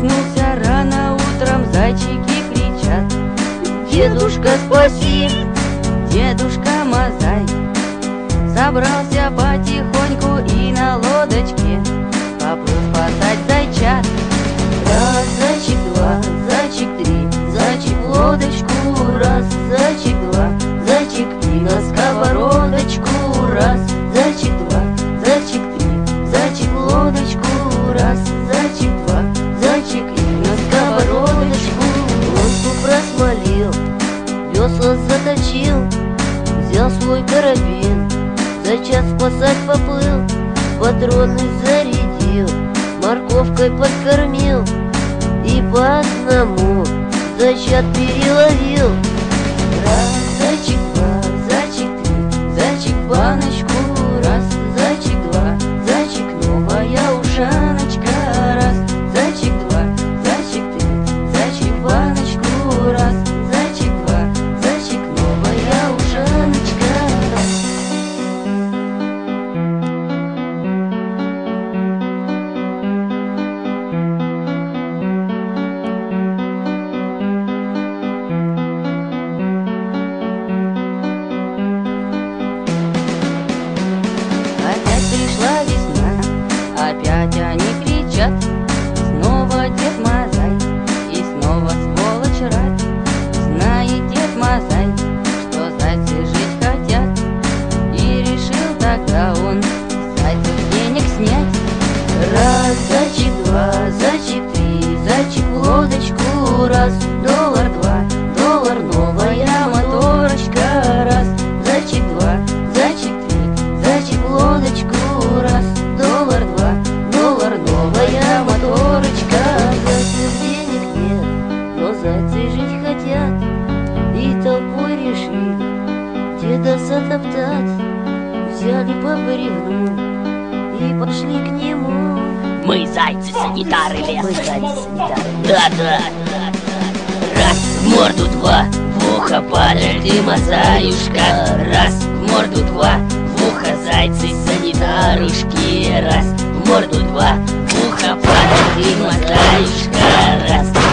Проснулся рано утром, зайчики кричат: дедушка, спаси! Дедушка Мазай собрался потихоньку и на лодочке поплыл спасать зайчат. Раз, зайчик, два, зайчик, три, зайчик в лодочку, раз, зайчик, два, зайчик, и на сковородочку, раз, зайчик, два, зайчик, три, зайчик в лодочку, раз, зайчик, два, зайчик, и на сковородочку. Лодку просмолил, весла заточил, взял свой карабин, зайчат спасать поплыл, патроны зарядил, морковкой подкормил и по одному зайчат переловил. Раз, зайчик, два, зайчик, три, зайчик баночку, раз, зайчик, два, зайчик, новая ушаночка, раз, зайчик, два, зайчик, три, зайчик баночку, раз, зайчик, два, зайчик, новая ушаночка. Опять пришла весна, опять они кричат: снова Дед Мазай и снова сволочь рад. Знает Дед Мазай, что зайцы жить хотят, и решил тогда он с зайцев денег снять. Раз, зайчик, два, зайчик, три, зайчик в лодочку, раз, доллар, два, доллар, новая моторочка, раз, зайчик, два, зайчик, три, зайчик в лодочку, раз, доллар, два, доллар, новая моторочка. Зайцев денег нет, но зайцы жить хотят, и толпой решили деда затоптать. Взяли по бревну и пошли к нему. Мы зайцы-санитары леса. Мы зайцы-санитары. Да-да. Раз в морду, два, в ухо падаль ты, мазаюшка. Раз в морду, два, в ухо зайцы-санитарушки. Раз в морду, два, в ухо падаль ты, мазаюшка. Раз.